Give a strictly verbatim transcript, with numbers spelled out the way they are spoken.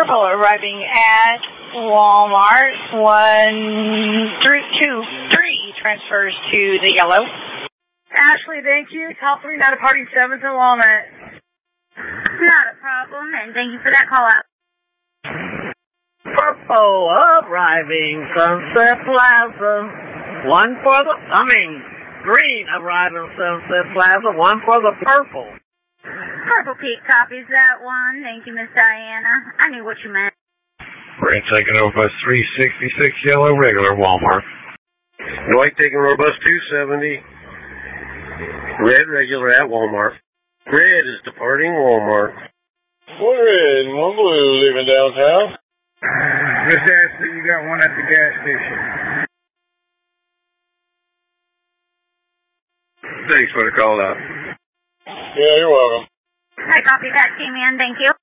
purple arriving at Walmart. One, three, two, three transfers to the yellow. Ashley, thank you. Top three, now departing seventh and Walnut. Not a problem, and thank you for that call out. Purple arriving Sunset Plaza. One for the, I mean, green arriving Sunset Plaza. One for the purple. Purple Peak copies that one. Thank you, Miss Diana. I knew what you meant. Green taking over bus three sixty-six, yellow, regular, Walmart. White taking over bus two seventy, red, regular at Walmart. Red is departing Walmart. One red and one blue leaving downtown. Miss Ashley, you got one at the gas station. Thanks for the call out. Yeah, you're welcome. I copy that, team in. Thank you.